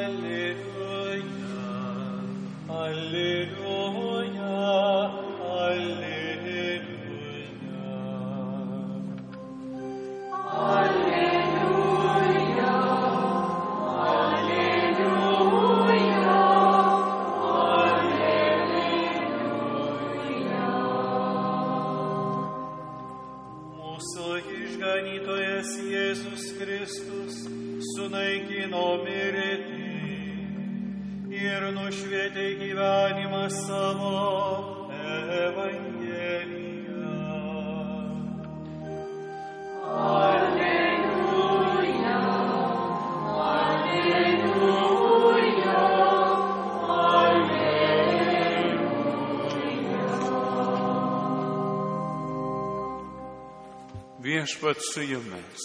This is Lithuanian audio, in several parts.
Viešpats su jumis.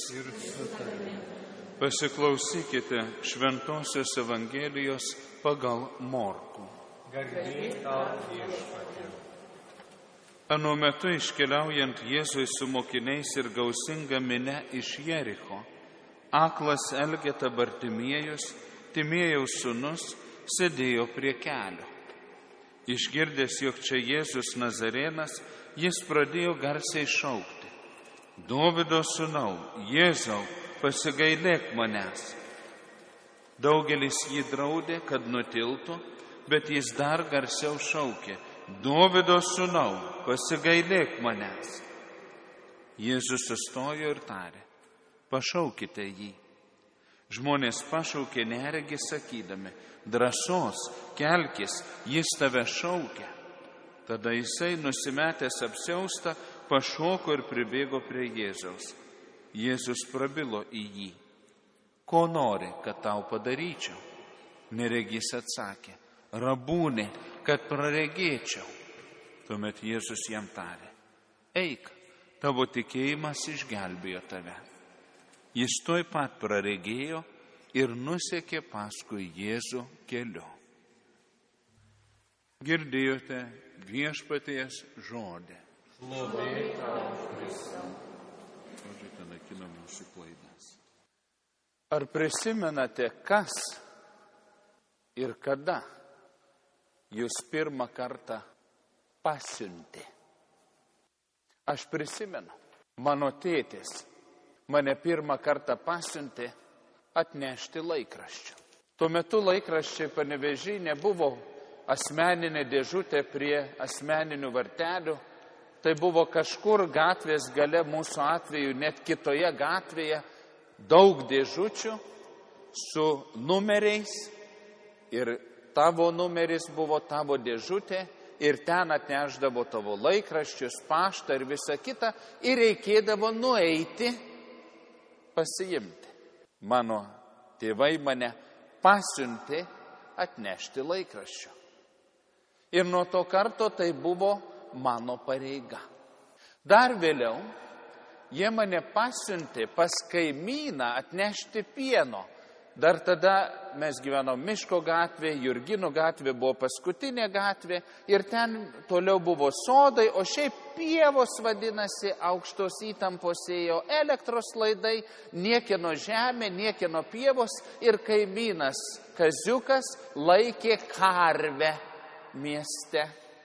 Pasiklausykite Šventosios Evangelijos pagal Morkų. Garbė tau, Viešpatie. Anuo metu iškeliaujant Jėzui su mokiniais ir gausinga minia iš Jericho, aklas Elgeta Bartimiejus, Timėjaus sūnus, sėdėjo prie kelio. Išgirdęs, jog čia Jėzus Nazarėnas, jis pradėjo garsiai šaukti: Dovydo sūnau, Jėzau, pasigailėk manęs. Daugelis jį draudė, kad nutiltų, bet jis dar garsiau šaukė: Dovydo sūnau, pasigailėk manęs. Jėzus sustojo ir tarė: Pašaukite jį. Žmonės pašaukė neregį sakydami: Drąsos, kelkis, jis tave šaukia. Tada jisai, nusimetęs apsiaustą, pašoko ir pribėgo prie Jėzaus. Jėzus prabilo į jį: Ko nori, kad tau padaryčiau? Neregys atsakė: Rabūnė, kad praregėčiau. Tuomet Jėzus jam tarė: Eik, tavo tikėjimas išgelbėjo tave. Jis tuoj pat praregėjo ir nusekė paskui Jėzų keliu. Girdėjote Viešpaties žodį. Šlovė tau, Kristau. Žodžiai naikina mūsų klaidas. Ar prisimenate, kas ir kada jūs pirmą kartą pasiuntė? Aš prisimenu, mano tėtis mane pirmą kartą pasiuntė atnešti laikraščių. Tuo metu laikraščiai Panevėžy nebuvo asmeninė dėžutė prie asmeninių vartelių. Tai buvo kažkur gatvės gale, mūsų atveju net kitoje gatvėje, daug dėžučių su numeriais ir tavo numeris buvo tavo dėžutė ir ten atnešdavo tavo laikraščius, paštą ir visą kitą ir reikėdavo nueiti pasiimti. Mano tėvai mane pasiuntė atnešti laikraščių. Ir nuo to karto tai buvo mano pareiga. Dar vėliau jie mane pasiuntė pas kaimyną atnešti pieno. Dar tada mes gyvenom Miško gatvė, Jurginų gatvė buvo paskutinė gatvė ir ten toliau buvo sodai, o šiaip pievos vadinasi, aukštos įtampos ėjo elektros laidai, niekieno žemė, niekieno pievos ir kaimynas Kaziukas laikė karvę mieste.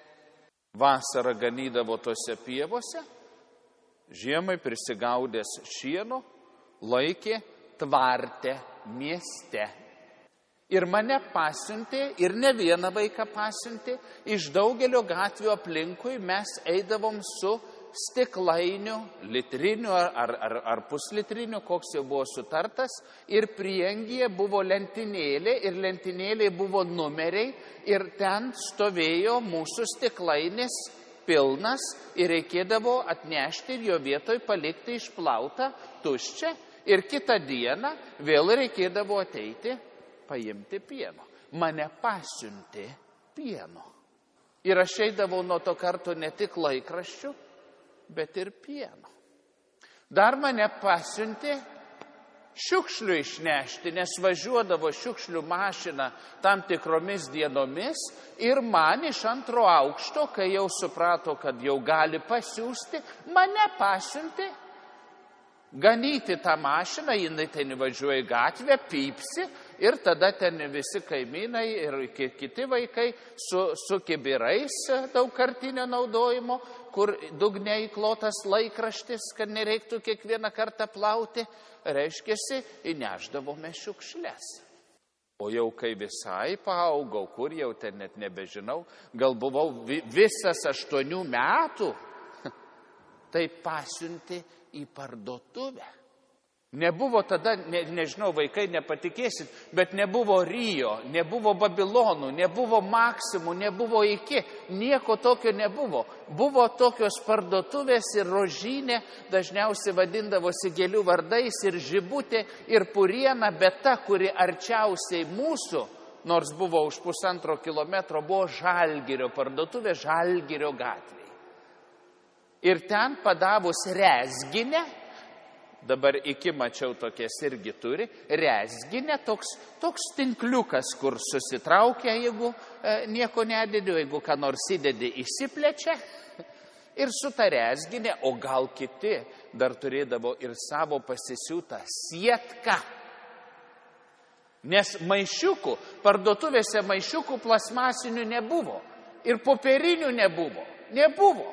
Vasarą ganydavo tose pievose, žiemai prisigaudęs šieno, laikė tvarte mieste. Ir mane pasiuntė, ir ne vieną vaiką pasiuntė, iš daugelio gatvių aplinkui mes eidavom su stiklainiu, litriniu ar puslitriniu, koks jau buvo sutartas, ir prieangyje buvo lentynėlė, ir lentynėlė buvo numeriai, ir ten stovėjo mūsų stiklainis pilnas, ir reikėdavo atnešti ir jo vietoj palikti išplautą tuščią, ir kitą dieną vėl reikėdavo ateiti paimti pieno. Mane pasiuntė pieno. Ir aš eidavau nuo to karto ne tik laikraščių, bet ir pieno. Dar mane pasiuntė šiukšlių išnešti, nes važiuodavo šiukšlių mašina tam tikromis dienomis ir man iš antro aukšto, kai jau suprato, kad jau gali pasiųsti, mane pasiuntė ganyti tą mašiną, jinai ten važiuoja į gatvę, pypsi Ir tada ten visi kaimynai ir kiti vaikai su kibirais daugkartinio naudojimo, kur dugne įklotas laikraštis, kad nereiktų kiekvieną kartą plauti, reiškiasi, įnešdavome šiukšles. O jau kai visai paaugau, kur jau ten net nebežinau, gal buvau visas 8 metų, tai pasiuntė į parduotuvę. Nebuvo tada, nežinau, vaikai nepatikėsit, bet nebuvo Rio, nebuvo Babilonų, nebuvo Maksimų, nebuvo Iki, nieko tokio nebuvo. Buvo tokios parduotuvės ir Rožinė, dažniausiai vadindavosi gėlių vardais, ir Žibutė, ir Puriena, bet ta, kuri arčiausiai mūsų, nors buvo už 1,5 kilometro, buvo Žalgirio parduotuvė Žalgirio gatvėje. Ir ten padavus Rezginę, dabar Iki mačiau tokias irgi turi, Rezginė, toks tinkliukas, kur susitraukia, jeigu nieko nedėdė, jeigu ką nors įdėdė, įsiplečia. Ir su ta Rezginė, o gal kiti dar turėdavo ir savo pasisiūtą sietką. Nes maišiukų, parduotuvėse maišiukų plasmasinių nebuvo. Ir popierinių nebuvo. Nebuvo.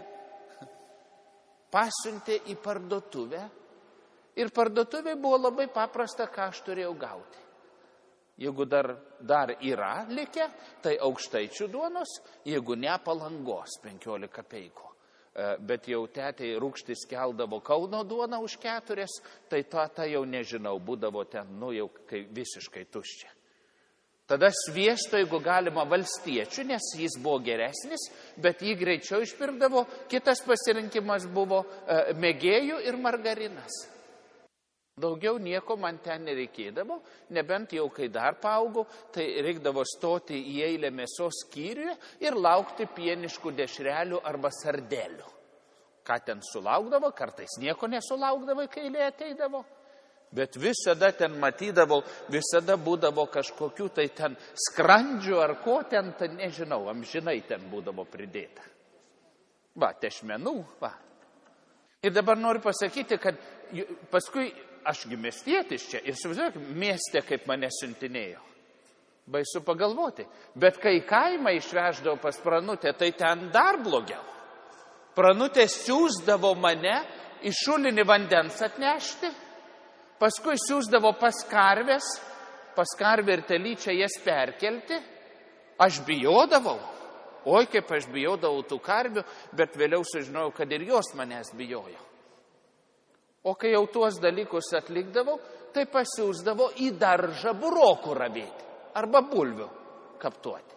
Pasiuntė į parduotuvę. Ir parduotuvė buvo labai paprasta, ką aš turėjau gauti. Jeigu dar yra likę, tai aukštaičių duonos, jeigu ne Palangos 15 kapeikų. Bet jau tetei rūgštis keldavo Kauno duoną už 4, tai ta jau nežinau, būdavo ten, jau kai visiškai tuščia. Tada sviesto, jeigu galima, valstiečių, nes jis buvo geresnis, bet jį greičiau išpirkdavo. Kitas pasirinkimas buvo mėgėjų ir margarinas. Daugiau nieko man ten nereikėdavo, nebent jau kai dar paaugau, tai reikdavo stoti į eilę mėsos skyriuje ir laukti pieniškų dešrelių arba sardelių. Ką ten sulaukdavo, kartais nieko nesulaukdavo, kai eilė ateidavo. Bet visada ten matydavau, visada būdavo kažkokių tai ten skrandžių ar ko ten, nežinau, amžinai ten būdavo pridėta. Va, tešmenų, va. Ir dabar noriu pasakyti, kad paskui ašgi miestietis čia ir suvažiuoju, mieste kaip mane siuntinėjo. Baisu pagalvoti. Bet kai kaimą išveždavo pas Pranutę, tai ten dar blogiau. Pranutė siūsdavo mane į šulinį vandens atnešti, paskui siūsdavo pas karvę ir telyčią jas perkelti. Aš bijodavau. Oi, kaip aš bijodavau tų karvių, bet vėliau sužinojau, kad ir jos manęs bijojo. O kai jau tuos dalykus atlikdavau, tai pasiūsdavo į daržą burokų ravėti arba bulvių kaptuoti.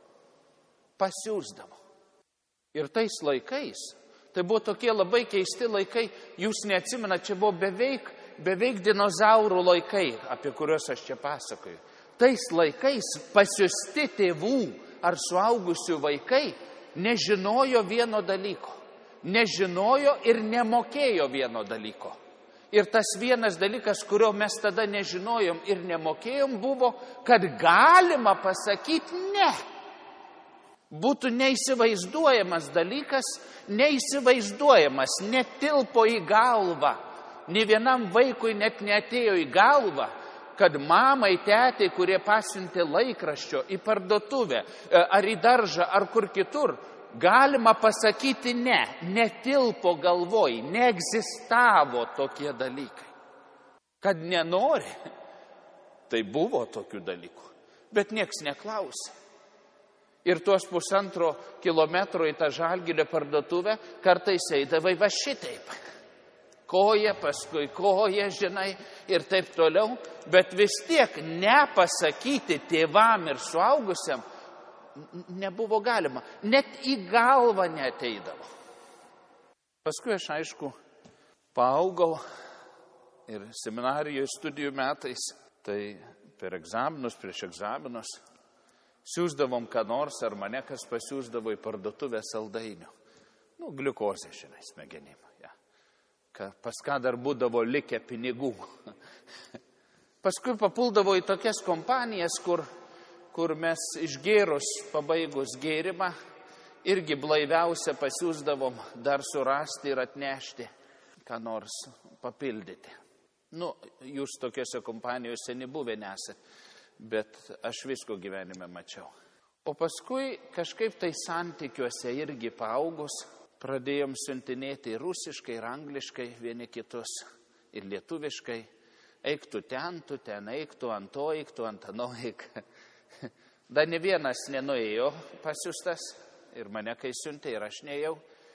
Pasiūsdavo. Ir tais laikais, tai buvo tokie labai keisti laikai, jūs neatsimenat, čia buvo beveik dinozaurų laikai, apie kuriuos aš čia pasakoju. Tais laikais pasiųsti tėvų ar suaugusių vaikai nežinojo vieno dalyko. Nežinojo ir nemokėjo vieno dalyko. Ir tas vienas dalykas, kurio mes tada nežinojom ir nemokėjom, buvo, kad galima pasakyti ne. Būtų neįsivaizduojamas dalykas, neįsivaizduojamas, netilpo į galvą. Nė vienam vaikui net neatėjo į galvą, kad mamai, tėtai, kurie pasiuntė laikraščio į parduotuvę, ar į daržą, ar kur kitur, galima pasakyti ne, netilpo galvoj, neegzistavo tokie dalykai. Kad nenori, tai buvo tokių dalykų, bet nieks neklausė. Ir tuos 1,5 kilometro į tą Žalgirio parduotuvę kartais eidavai va šitaip. Koja, paskui koja, žinai, ir taip toliau, bet vis tiek nepasakyti tėvam ir suaugusiam nebuvo galima, net į galvą neateidavo. Paskui aš, aišku, paaugau ir seminarijoje studijų metais, tai per egzaminus, prieš egzaminus, siūsdavom ką nors, ar mane kas pasiūsdavo į parduotuvę saldainių. Gliukozė, žinai, smegenim. Ja. Pas ką dar būdavo likę pinigų. Paskui papuldavo į tokias kompanijas, kur mes išgėrus, pabaigus gėrimą, irgi blaiviausia pasiūsdavom dar surasti ir atnešti, ką nors papildyti. Jūs tokiuose kompanijose nebuvę nesat, bet aš visko gyvenime mačiau. O paskui kažkaip tai santykiuose irgi paaugus, pradėjom siuntinėti ir rusiškai, ir angliškai vieni kitus, ir lietuviškai. Eik tu ten, eik tu ant to, eik tu ant ano, eik. Dar ne vienas nenuėjo pasiustas, ir mane kai siuntė, ir aš neėjau,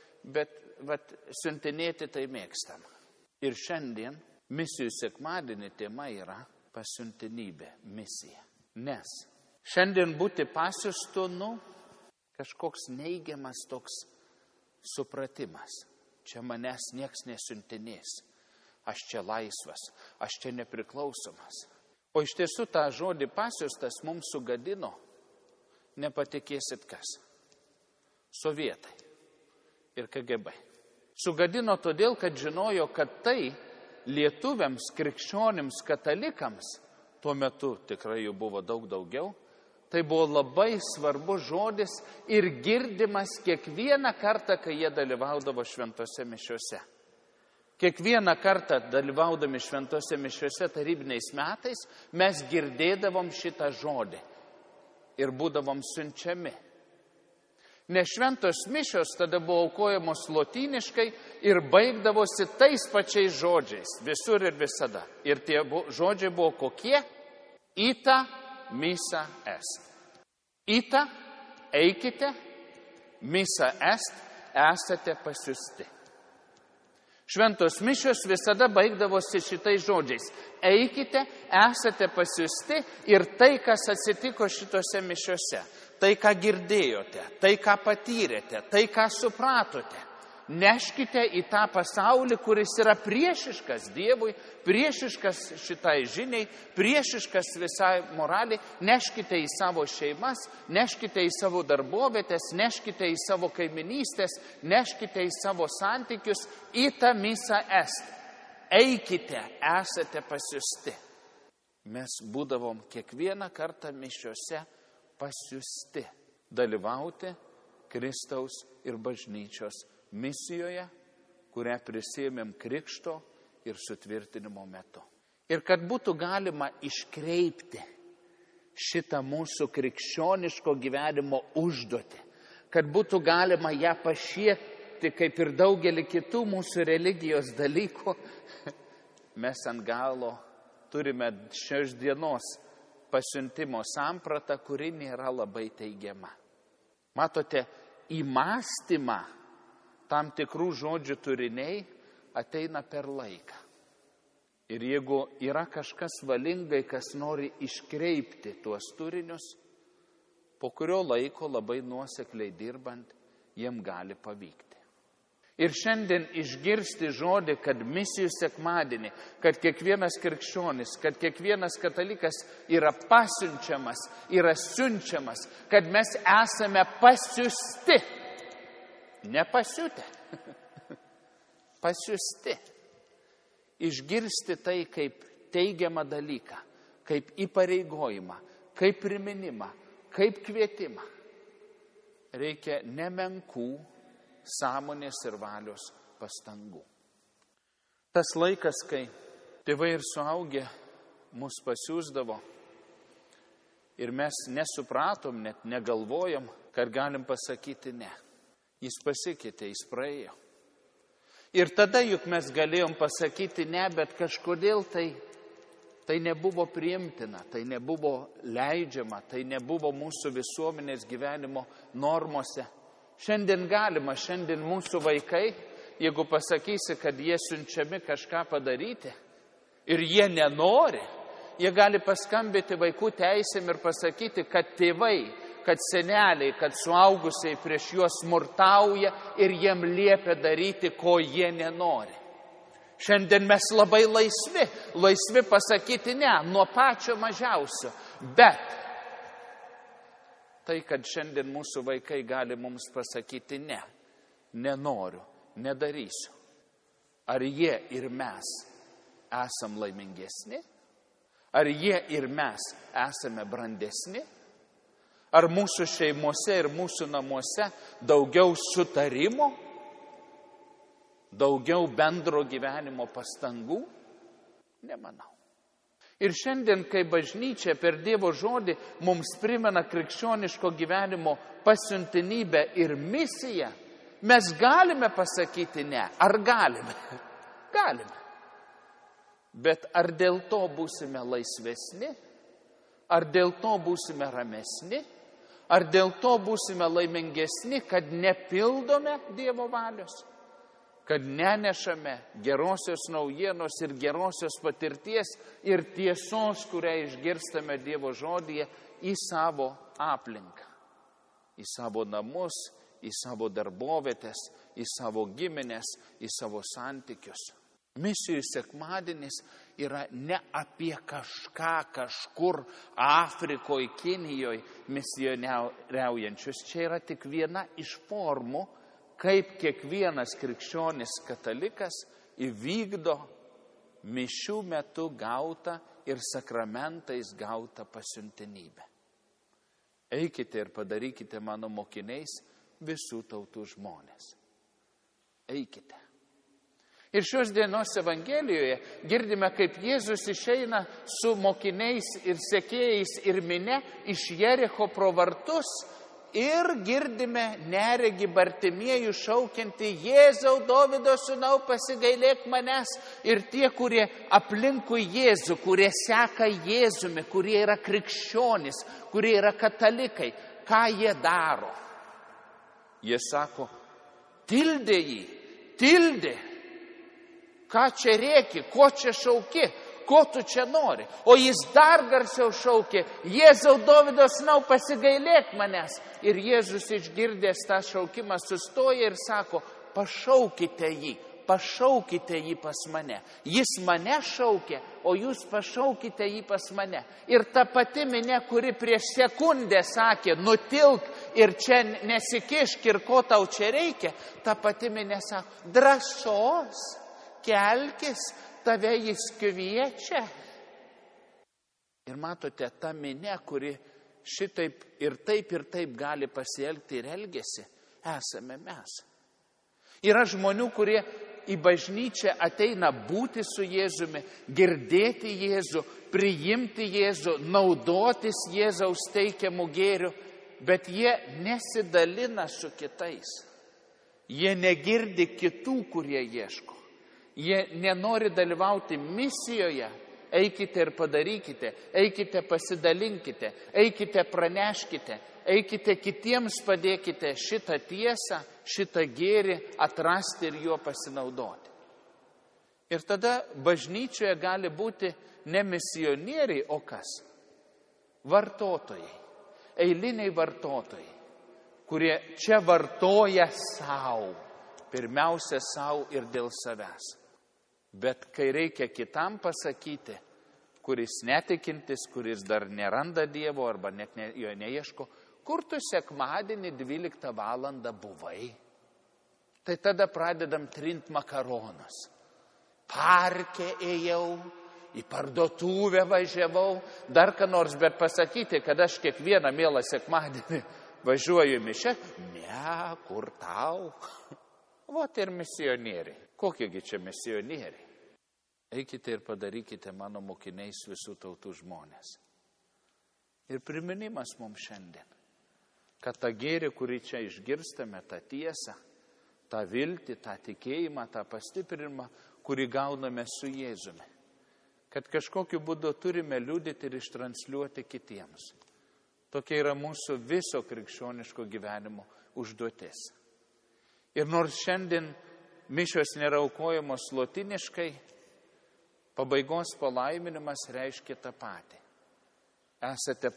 bet siuntinėti tai mėgstam. Ir šiandien misijų sekmadienį tema yra pasiuntinybė, misija. Nes šiandien būti pasiustu, kažkoks neigiamas toks supratimas. Čia manęs nieks nesiuntinės. Aš čia laisvas, aš čia nepriklausomas. O iš tiesų tą žodį pasiustas mums sugadino, nepatikėsit kas. Sovietai ir KGB. Sugadino todėl, kad žinojo, kad tai lietuviams, krikščionims, katalikams, tuo metu tikrai jų buvo daug daugiau, tai buvo labai svarbus žodis ir girdimas kiekvieną kartą, kai jie dalyvaudavo šventose mišiuose. Kiekvieną kartą dalyvaudami šventose mišiuose tarybiniais metais mes girdėdavom šitą žodį ir būdavom siunčiami. Nes šventos mišios tada buvo aukojamos lotyniškai ir baigdavosi tais pačiais žodžiais, visur ir visada. Ir tie žodžiai buvo kokie? Ita misa est. Ita, eikite, misa est, esate pasiusti. Šventos mišios visada baigdavosi šitais žodžiais. Eikite, esate pasiusti ir tai, kas atsitiko šitose mišiose, tai, ką girdėjote, tai, ką patyrėte, tai, ką supratote, neškite į tą pasaulį, kuris yra priešiškas Dievui, priešiškas šitai žiniai, priešiškas visai moraliai, neškite į savo šeimas, neškite į savo darbovietės, neškite į savo kaiminystės, neškite į savo santykius, ita misa est. Eikite, esate pasiusti. Mes būdavom kiekvieną kartą mišiuose pasiusti dalyvauti Kristaus ir bažnyčios misijoje, kurią prisėmėm krikšto ir sutvirtinimo metu. Ir kad būtų galima iškreipti šitą mūsų krikščioniško gyvenimo užduotį, kad būtų galima ją pašiekti kaip ir daugelį kitų mūsų religijos dalykų, mes ant galo turime šios dienos pasiuntimo sampratą, kuri nėra labai teigiama. Matote, į mąstymą tam tikrų žodžių turiniai ateina per laiką. Ir jeigu yra kažkas valingai, kas nori iškreipti tuos turinius, po kurio laiko labai nuosekliai dirbant, jiem gali pavykti. Ir šiandien išgirsti žodį, kad misijų sekmadienį, kad kiekvienas krikščionis, kad kiekvienas katalikas yra pasiunčiamas, yra siunčiamas, kad mes esame pasiusti. Nepasiutę. Pasiusti. Išgirsti tai kaip teigiamą dalyką, kaip įpareigojimą, kaip priminimą, kaip kvietimą. Reikia nemenkų sąmonės ir valios pastangų. Tas laikas, kai tėvai ir suaugę mus pasiųsdavo ir mes nesupratom, net negalvojom, kad galim pasakyti ne. Jis pasikeitė, jis praėjo. Ir tada juk mes galėjom pasakyti ne, bet kažkodėl tai nebuvo priimtina, tai nebuvo leidžiama, tai nebuvo mūsų visuomenės gyvenimo normose. Šiandien galima, šiandien mūsų vaikai, jeigu pasakysi, kad jie siunčiami kažką padaryti ir jie nenori, jie gali paskambinti vaikų teisėm ir pasakyti, kad tėvai, kad seneliai, kad suaugusiai prieš juos smurtauja ir jiem liepia daryti, ko jie nenori. Šiandien mes labai laisvi pasakyti ne, nuo pačio mažiausio, bet tai, kad šiandien mūsų vaikai gali mums pasakyti ne, nenoriu, nedarysiu. Ar jie ir mes esam laimingesni? Ar jie ir mes esame brandesni? Ar mūsų šeimose ir mūsų namuose daugiau sutarimo, daugiau bendro gyvenimo pastangų? Nemanau. Ir šiandien, kai bažnyčia per Dievo žodį mums primena krikščioniško gyvenimo pasiuntinybę ir misiją, mes galime pasakyti ne. Ar galime? Galime. Bet ar dėl to būsime laisvesni? Ar dėl to būsime ramesni? Ar dėl to būsime laimingesni, kad nepildome Dievo valios? Kad nenešame gerosios naujienos ir gerosios patirties ir tiesos, kurią išgirstame Dievo žodyje, į savo aplinką, į savo namus, į savo darbovietės, į savo giminės, į savo santykius. Misijų sekmadienis yra ne apie kažką kažkur Afrikoje, Kinijoje misionieriaujančius. Čia yra tik viena iš formų, kaip kiekvienas krikščionis katalikas įvykdo mišių metu gautą ir sakramentais gautą pasiuntinybę. Eikite ir padarykite mano mokiniais visų tautų žmonės. Eikite. Ir šios dienos Evangelijoje girdime, kaip Jėzus išeina su mokiniais ir sekėjais ir minia iš Jericho pro vartus ir girdime neregį Bartimiejų šaukiantį: Jėzau, Dovydo sūnau, pasigailėk manęs. Ir tie, kurie aplinkui Jėzų, kurie seka Jėzumi, kurie yra krikščionys, kurie yra katalikai, ką jie daro? Jie sako: tildė jį, tildė. Ką čia rėki, ko čia šauki, ko tu čia nori? O jis dar garsiau šaukė: Jėzau, Dovydo sūnau, pasigailėk manęs. Ir Jėzus išgirdęs tą šaukimą sustoja ir sako: pašaukite jį pas mane. Jis mane šaukė, o jūs pašaukite jį pas mane. Ir ta pati minia, kuri prieš sekundę sakė: nutilk ir čia nesikišk ir ko tau čia reikia, ta pati minia sako: drąsos, kelkis, tave jis kviečia. Ir matote, ta minia, kuri šitaip ir taip gali pasielgti ir elgesi, esame mes. Yra žmonių, kurie į bažnyčią ateina būti su Jėzumi, girdėti Jėzų, priimti Jėzų, naudotis Jėzaus teikiamų gėrių, bet jie nesidalina su kitais. Jie negirdi kitų, kurie ieško. Jie nenori dalyvauti misijoje. Eikite ir padarykite, eikite pasidalinkite, eikite praneškite, eikite kitiems padėkite šitą tiesą, šitą gėrį atrasti ir juo pasinaudoti. Ir tada bažnyčioje gali būti ne misionieriai, o kas? Vartotojai, eiliniai vartotojai, kurie čia vartoja savo, pirmiausia savo ir dėl savęs. Bet kai reikia kitam pasakyti, kuris netikintis, kuris dar neranda Dievo arba net jo neieško, kur tu sekmadienį 12 valandą buvai? Tai tada pradedam trint makaronus. Parke ėjau, į parduotuvę važiavau, dar ką nors, bet pasakyti, kad aš kiekvieną mielą sekmadienį važiuoju į mišią, ne, kur tau? Vot ir misionieriai. Kokiegi čia misionieriai? Eikite ir padarykite mano mokiniais visų tautų žmonės. Ir priminimas mums šiandien, kad tą gėrį, kurį čia išgirstame, tą tiesą, tą viltį, tą tikėjimą, tą pastiprinimą, kurį gauname su Jėzumi, kad kažkokiu būdu turime liudyti ir ištransliuoti kitiems. Tokia yra mūsų viso krikščioniško gyvenimo užduotis. Ir nors šiandien mišios nėra aukojamos lotyniškai, pabaigos palaiminimas reiškia tą patį. Esate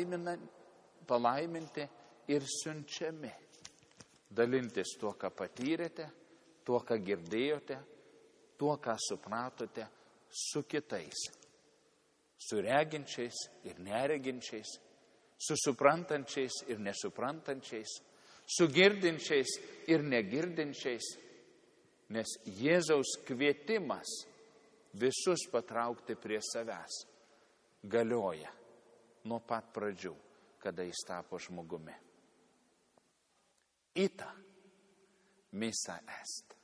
palaiminti ir siunčiami. Dalintis tuo, ką patyrėte, tuo, ką girdėjote, tuo, ką supratote su kitais. Su reginčiais ir nereginčiais, su suprantančiais ir nesuprantančiais, su girdinčiais ir negirdinčiais, nes Jėzaus kvietimas visus patraukti prie savęs galioja nuo pat pradžių, kada jis tapo žmogumi. Ita misa est.